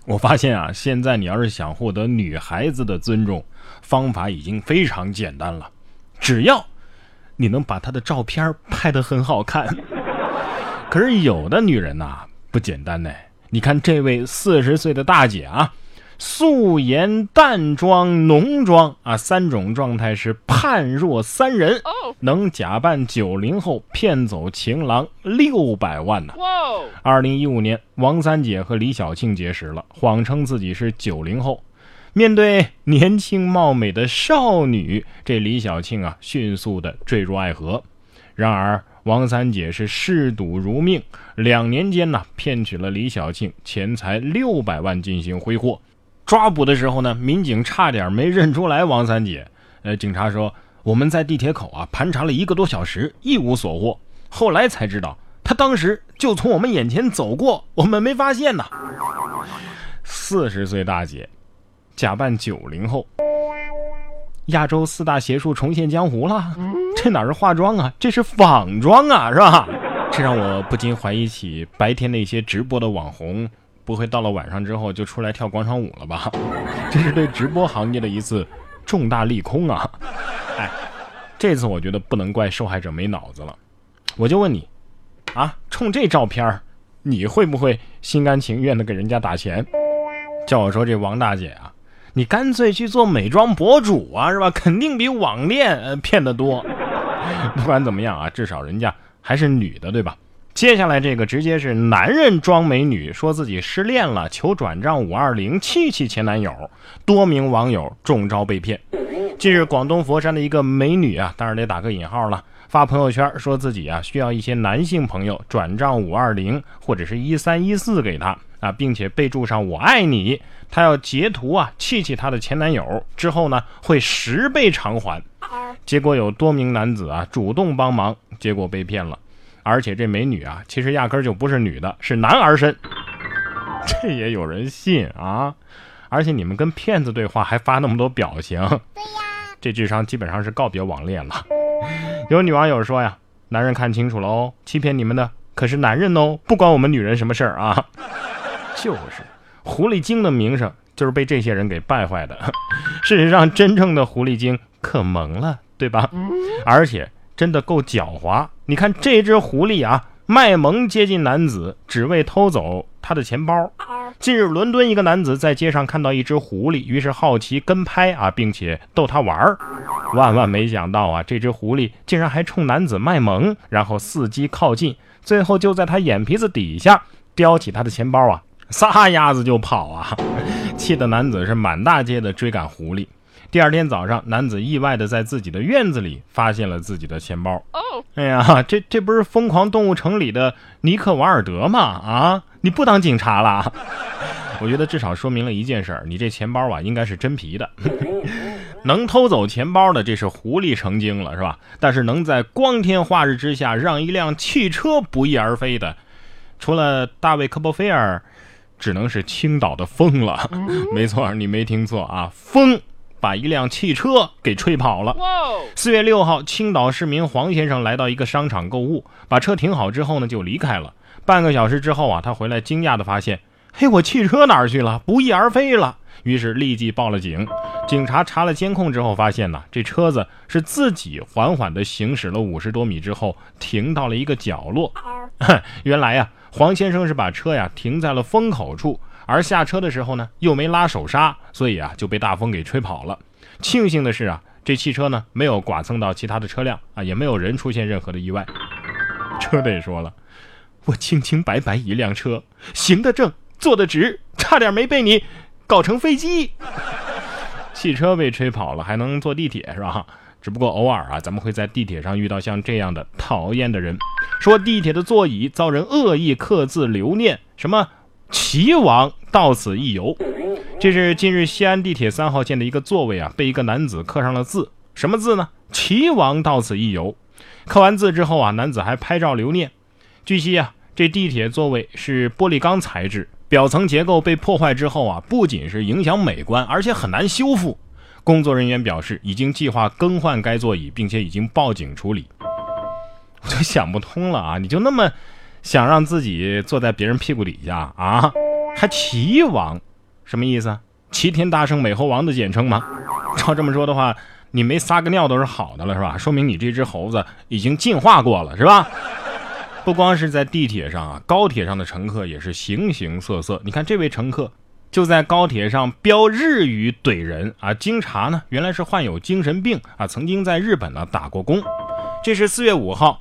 我发现啊，现在你要是想获得女孩子的尊重，方法已经非常简单了，只要你能把她的照片拍得很好看。可是有的女人啊，不简单呢。你看这位40岁的大姐啊，素颜、淡妆、浓妆啊，3种状态是判若3人，能假扮90后骗走情郎600万呢。2015年，王三姐和李小庆结识了，谎称自己是90后。面对年轻貌美的少女，这李小庆啊，迅速的坠入爱河。然而王三姐是嗜赌如命，2年间呢，骗取了李小庆钱财600万进行挥霍。抓捕的时候呢，民警差点没认出来王三姐。警察说，我们在地铁口啊盘查了1个多小时，一无所获。后来才知道，她当时就从我们眼前走过，我们没发现呢。40岁大姐假扮90后，亚洲4大邪术重现江湖了。这哪是化妆啊，这是仿妆啊，是吧？这让我不禁怀疑起白天那些直播的网红，不会到了晚上之后就出来跳广场舞了吧？这是对直播行业的一次重大利空啊！这次我觉得不能怪受害者没脑子了。我就问你啊，冲这照片你会不会心甘情愿的给人家打钱？叫我说这王大姐啊，你干脆去做美妆博主啊，是吧？肯定比网恋骗得多。不管怎么样啊，至少人家还是女的，对吧？接下来这个直接是男人装美女，说自己失恋了，求转账520气前男友，多名网友中招被骗。近日广东佛山的一个美女啊，当然得打个引号了，发朋友圈说自己啊需要一些男性朋友转账520或者是1314给她啊，并且备注上我爱你，她要截图啊气她的前男友，之后呢会10倍偿还。结果有多名男子啊主动帮忙，结果被骗了。而且这美女啊其实压根就不是女的，是男儿身。这也有人信啊？而且你们跟骗子对话还发那么多表情，对呀，这智商基本上是告别网恋了。有女网友说呀，男人看清楚了哦，欺骗你们的可是男人哦，不关我们女人什么事儿啊。就是狐狸精的名声就是被这些人给败坏的。事实上真正的狐狸精可萌了，对吧？而且真的够狡猾。你看这只狐狸啊，卖萌接近男子，只为偷走他的钱包。近日伦敦一个男子在街上看到一只狐狸，于是好奇跟拍啊，并且逗他玩。万万没想到啊，这只狐狸竟然还冲男子卖萌，然后伺机靠近，最后就在他眼皮子底下叼起他的钱包啊，撒丫子就跑啊！气得男子是满大街的追赶狐狸。第二天早上，男子意外的在自己的院子里发现了自己的钱包。哎呀，这不是《疯狂动物城》里的尼克瓦尔德吗？啊，你不当警察了？我觉得至少说明了一件事，你这钱包啊应该是真皮的。能偷走钱包的这是狐狸成精了，是吧？但是能在光天化日之下让一辆汽车不翼而飞的，除了大卫科波菲尔，只能是青岛的风了。没错，你没听错啊，风把一辆汽车给吹跑了。4月6号，青岛市民黄先生来到一个商场购物，把车停好之后呢就离开了。半个小时之后啊，他回来惊讶的发现，嘿，我汽车哪儿去了？不翼而飞了。于是立即报了警。警察查了监控之后发现呢，这车子是自己缓缓的行驶了50多米之后停到了一个角落。原来呀，黄先生是把车呀停在了风口处，而下车的时候呢又没拉手刹，所以啊就被大风给吹跑了。庆幸的是啊，这汽车呢没有剐蹭到其他的车辆啊，也没有人出现任何的意外。车得说了，我清清白白一辆车，行得正坐得直，差点没被你搞成飞机。汽车被吹跑了还能坐地铁是吧？只不过偶尔啊，咱们会在地铁上遇到像这样的讨厌的人，说地铁的座椅遭人恶意刻字留念，什么齐王到此一游。这是近日西安地铁3号线的一个座位啊，被一个男子刻上了字，什么字呢？齐王到此一游。刻完字之后啊，男子还拍照留念。据悉啊，这地铁座位是玻璃钢材质，表层结构被破坏之后啊，不仅是影响美观，而且很难修复。工作人员表示已经计划更换该座椅，并且已经报警处理。我就想不通了啊，你就那么想让自己坐在别人屁股底下啊？还齐王， 什么意思？齐天大圣美猴王的简称吗？照这么说的话，你没撒个尿都是好的了，是吧？说明你这只猴子已经进化过了，是吧？不光是在地铁上啊，高铁上的乘客也是形形色色。你看这位乘客就在高铁上飙日语怼人啊，经查呢原来是患有精神病啊，曾经在日本呢打过工。这是4月5号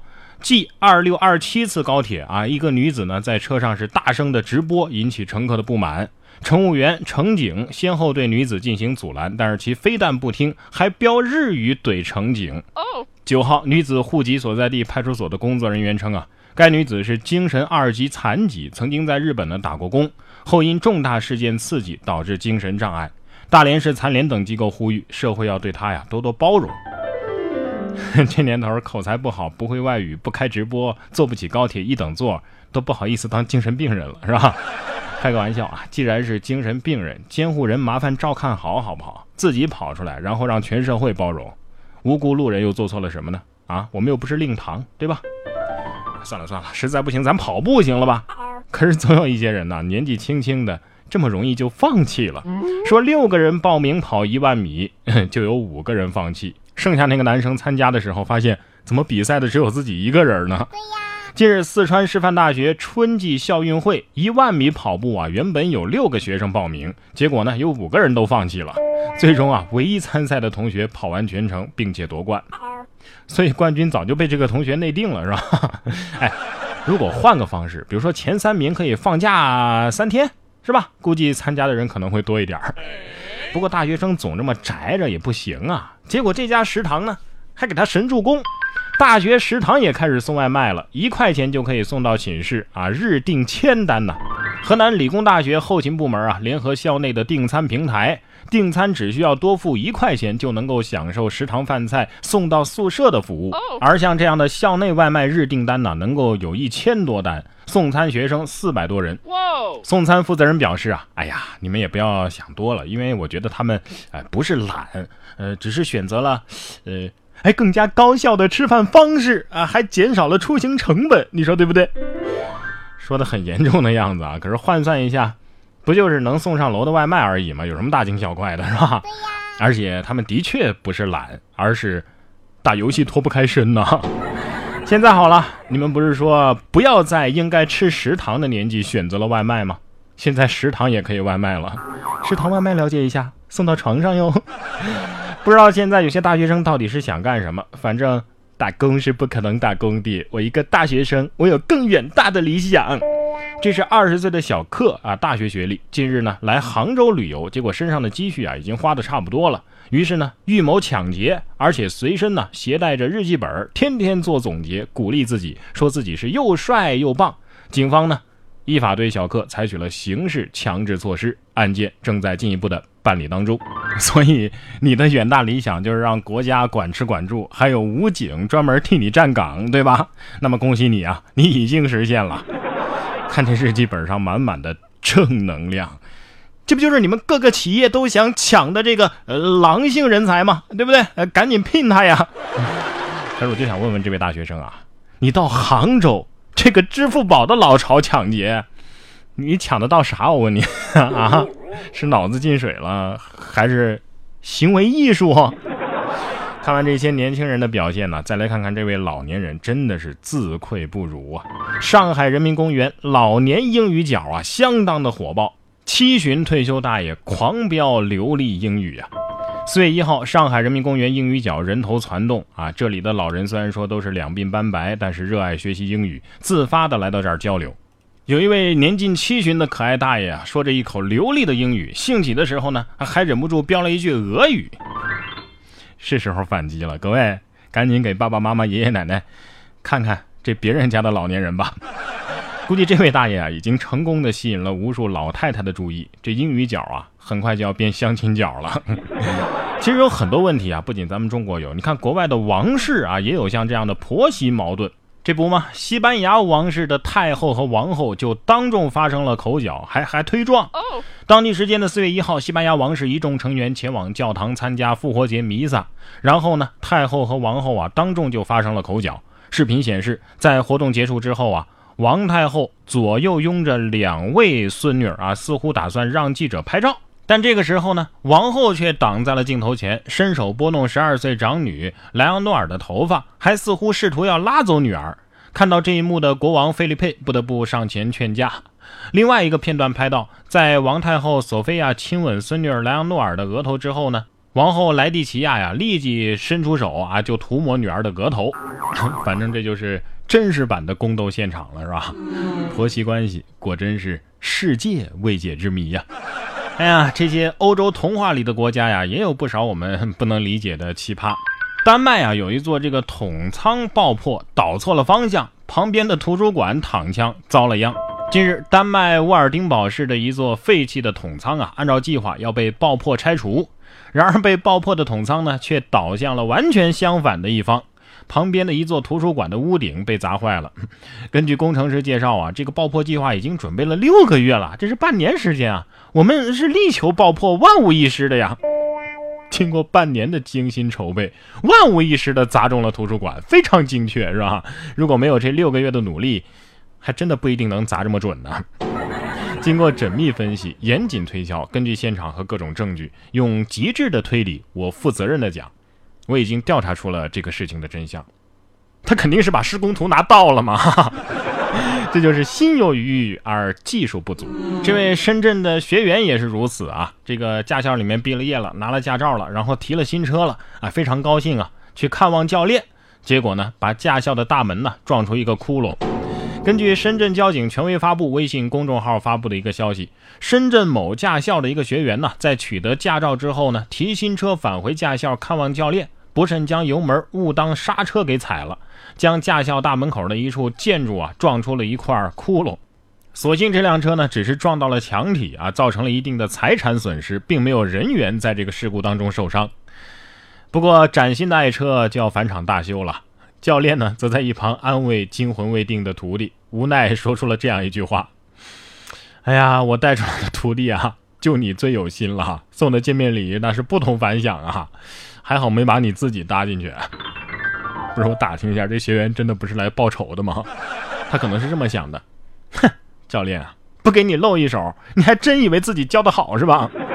G2627 次高铁啊，一个女子呢在车上是大声的直播，引起乘客的不满。乘务员、乘警先后对女子进行阻拦，但是其非但不听，还飙日语怼乘警。9号，女子户籍所在地派出所的工作人员称啊，该女子是精神2级残疾，曾经在日本呢打过工，后因重大事件刺激导致精神障碍。大连市残联等机构呼吁社会要对她呀多多包容。这年头口才不好，不会外语，不开直播，坐不起高铁1等座，都不好意思当精神病人了，是吧？开个玩笑啊，既然是精神病人，监护人麻烦照看好不好？自己跑出来，然后让全社会包容。无辜路人又做错了什么呢？啊，我们又不是令堂，对吧？算了，实在不行咱跑步行了吧？可是总有一些人呢，年纪轻轻的这么容易就放弃了。说6个人报名跑1万米，就有5个人放弃。剩下那个男生参加的时候，发现怎么比赛的只有自己一个人呢？对呀。近日，四川师范大学春季校运会1万米跑步啊，原本有6个学生报名，结果呢，有5个人都放弃了。最终啊，唯一参赛的同学跑完全程，并且夺冠。所以冠军早就被这个同学内定了，是吧？哎，如果换个方式，比如说前3名可以放假3天，是吧？估计参加的人可能会多一点。不过大学生总这么宅着也不行啊。结果这家食堂呢，还给他神助攻。大学食堂也开始送外卖了，1块钱就可以送到寝室啊，日订1000单呢。河南理工大学后勤部门啊，联合校内的订餐平台，订餐只需要多付1块钱就能够享受食堂饭菜送到宿舍的服务。而像这样的校内外卖日订单呢，能够有1000多单，送餐学生400多人。送餐负责人表示啊，哎呀，你们也不要想多了，因为我觉得他们不是懒，只是选择了更加高效的吃饭方式啊，还减少了出行成本，你说对不对？说的很严重的样子啊，可是换算一下，不就是能送上楼的外卖而已吗？有什么大惊小怪的，是吧？对呀。而且他们的确不是懒，而是打游戏脱不开身呢。现在好了，你们不是说不要在应该吃食堂的年纪选择了外卖吗？现在食堂也可以外卖了，食堂外卖了解一下，送到床上哟。不知道现在有些大学生到底是想干什么，反正打工是不可能打工的。我一个大学生，我有更远大的理想。这是20岁的小克啊，大学学历，近日呢来杭州旅游，结果身上的积蓄啊已经花得差不多了，于是呢预谋抢劫，而且随身呢携带着日记本，天天做总结，鼓励自己，说自己是又帅又棒。警方呢依法对小克采取了刑事强制措施，案件正在进一步的办理当中。所以你的远大理想就是让国家管吃管住，还有武警专门替你站岗，对吧？那么恭喜你啊，你已经实现了。看这日记本上满满的正能量，这不就是你们各个企业都想抢的这个狼性人才吗？对不对？赶紧聘他呀。可是我就想问问这位大学生啊，你到杭州这个支付宝的老巢抢劫，你抢得到啥？我问你啊，是脑子进水了，还是行为艺术？看完这些年轻人的表现呢，再来看看这位老年人，真的是自愧不如啊！上海人民公园老年英语角啊，相当的火爆，7旬退休大爷狂飙流利英语啊！4月1号，上海人民公园英语角人头攒动啊！这里的老人虽然说都是两鬓斑白，但是热爱学习英语，自发的来到这儿交流。有一位年近7旬的可爱大爷啊，说着一口流利的英语，兴起的时候呢，还忍不住飙了一句俄语。是时候反击了，各位赶紧给爸爸妈妈爷爷奶奶看看这别人家的老年人吧。估计这位大爷啊，已经成功的吸引了无数老太太的注意，这英语角啊很快就要变相亲角了。其实有很多问题啊，不仅咱们中国有，你看国外的王室啊也有像这样的婆媳矛盾。这不吗？西班牙王室的太后和王后就当众发生了口角，还推撞。当地时间的4月1号，西班牙王室一众成员前往教堂参加复活节弥撒，然后呢，太后和王后啊当众就发生了口角。视频显示，在活动结束之后啊， 王太后左右拥着2位孙女啊，似乎打算让记者拍照。但这个时候呢，王后却挡在了镜头前，伸手拨弄12岁长女莱昂诺尔的头发，还似乎试图要拉走女儿。看到这一幕的国王菲利佩不得不上前劝架。另外一个片段拍到，在王太后索菲亚亲吻孙女儿莱昂诺尔的额头之后呢，王后莱蒂奇亚呀立即伸出手啊，就涂抹女儿的额头。反正这就是真实版的宫斗现场了，是吧？婆媳关系果真是世界未解之谜呀。哎呀，这些欧洲童话里的国家呀，也有不少我们不能理解的奇葩。丹麦啊，有一座这个统仓爆破，导错了方向，旁边的图书馆躺枪，遭了殃。近日，丹麦沃尔丁堡市的一座废弃的统仓啊，按照计划要被爆破拆除，然而被爆破的统仓呢，却倒向了完全相反的一方。旁边的一座图书馆的屋顶被砸坏了。根据工程师介绍啊，这个爆破计划已经准备了6个月了，这是半年时间啊，我们是力求爆破，万无一失的呀。经过半年的精心筹备，万无一失的砸中了图书馆，非常精确，是吧？如果没有这6个月的努力，还真的不一定能砸这么准呢。经过缜密分析，严谨推敲，根据现场和各种证据，用极致的推理，我负责任的讲，我已经调查出了这个事情的真相。他肯定是把施工图拿到了嘛。这就是心有余裕而技术不足。这位深圳的学员也是如此啊，这个驾校里面毕了业了，拿了驾照了，然后提了新车了啊，非常高兴啊，去看望教练，结果呢，把驾校的大门呢撞出一个窟窿。根据深圳交警权威发布微信公众号发布的一个消息，深圳某驾校的一个学员呢，在取得驾照之后呢，提新车返回驾校看望教练，不慎将油门误当刹车给踩了，将驾校大门口的一处建筑啊撞出了一块窟窿。所幸这辆车呢只是撞到了墙体啊，造成了一定的财产损失，并没有人员在这个事故当中受伤。不过崭新的爱车就要返厂大修了，教练呢则在一旁安慰惊魂未定的徒弟，无奈说出了这样一句话：哎呀，我带出来的徒弟啊，就你最有心了，送的见面礼那是不同凡响啊，还好没把你自己搭进去。不是，我打听一下，这学员真的不是来报仇的吗？他可能是这么想的，哼，教练啊，不给你露一手，你还真以为自己教得好是吧？